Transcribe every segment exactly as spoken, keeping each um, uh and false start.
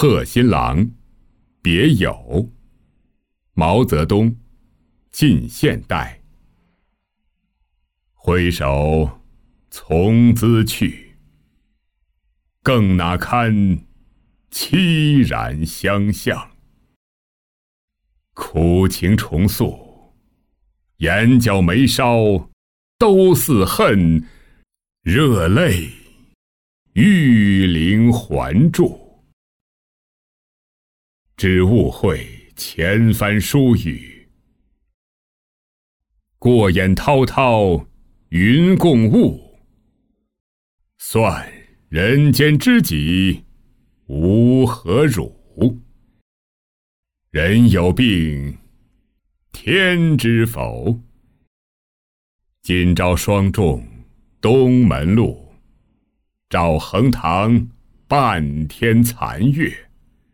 贺新郎，别有。毛泽东，近现代。挥手从兹去，更那堪凄然相向。苦情重诉，眼角眉梢都似恨，热泪玉灵还注。只误会前番疏语，过眼滔滔云共雾。算人间知己无何辱，人有病天知否？今朝霜重东门路，照横塘半天残月。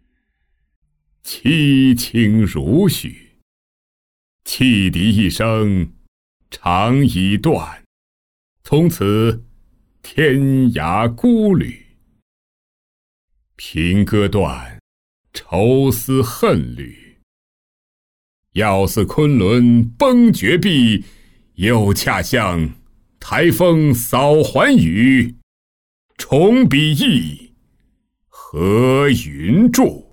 凄清如许，汽笛一声长已断，从此天涯孤旅。凭歌断，愁思恨缕。要似昆仑崩绝壁，又恰像台风扫寰宇。重笔意，何云注？